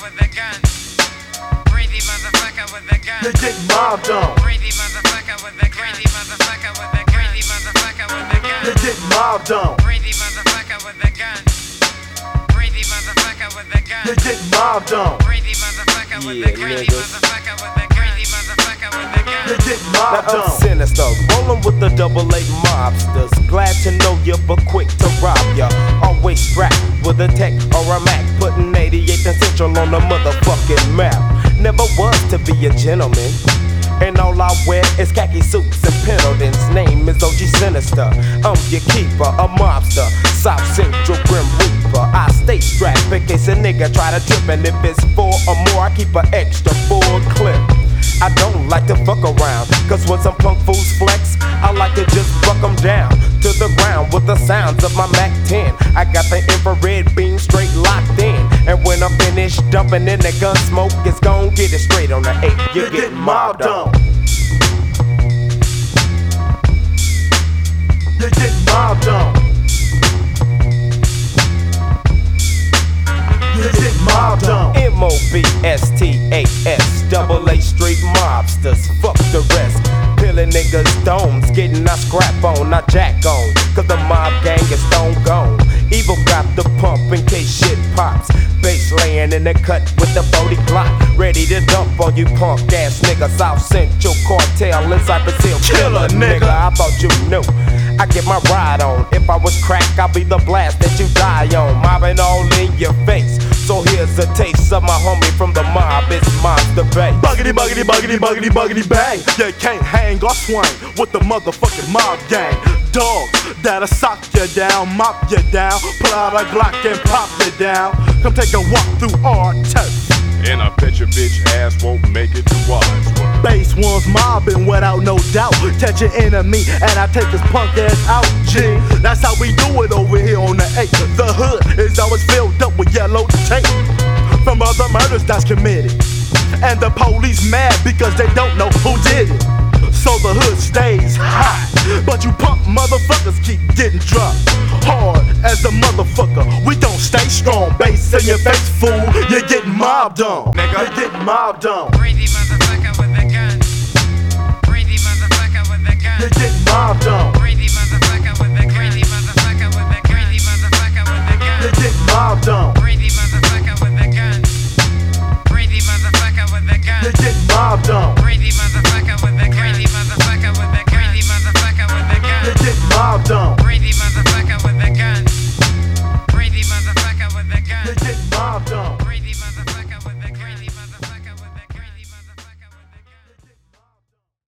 with a gun. Crazy motherfucker with a gun. They get mobbed on. Crazy motherfucker with a crazy motherfucker with a crazy motherfucker with a gun. They get mobbed on. Crazy motherfucker with a gun. Crazy motherfucker with a gun. They get mobbed on. Crazy motherfucker with a crazy motherfucker with a crazy motherfucker with a gun. They get mobbed Now I'm on. sinister, rolling with the AA mobsters. Glad to know you, but quick to rob ya. Always strapped with a tech or a Mac, putting 88th and Central on the motherfucking map. Never was to be a gentleman, and all I wear is khaki suits and Pendleton's. Name is OG Sinister. I'm your keeper, a mobster, South Central Grim Reaper. I stay strapped in case a nigga try to trip, and if it's 4 or more, I keep an extra full clip. I don't like to fuck around, cause when some punk fools flex, I like to just buck them down to the ground with the sounds of my Mac 10. I got the infrared beam straight locked in, and when I'm finished dumping in the gun smoke, it's gon' get it straight on the 8. You get mobbed on. They get mobbed on. They get mobbed on. MOBSTAS, AA straight mobsters, fuck the rest. Peeling niggas' domes, getting our scrap on, our jack on, cause the mob gang is stone gone. Evil got the pump in case shit pops. Bass laying in the cut with the 40 Glock, ready to dump on you punk ass niggas. South Central Cartel in Cypress Hill, killer nigga. I thought you knew I get my ride on. If I was crack, I'll be the blast that you die on. Mobbing all in your face. So here's a taste of my homie from the mob. It's Monster Bass. Buggity, buggity, buggity, buggity, buggity, bang. You can't hang or swing with the motherfucking mob gang. Dogs that'll sock you down, mop you down, pull out a Glock and pop you down. Come take a walk through our turf. And I bet your bitch ass won't make it to Wadsworth. Base one's mobbing without no doubt. Touch your enemy and I take his punk ass out, G. That's how we do it over here on the 8. The hood is always filled up with yellow tape from other murders that's committed. And the police mad because they don't know who did it. So the hood stays hot, but you punk motherfuckers keep getting dropped. Hard as a motherfucker, we don't stay strong. Bass in your face, fool, you're getting mobbed on. Nigga, you're getting mobbed on. Crazy motherfucker with a gun. Crazy motherfucker with a gun. You're getting mobbed on.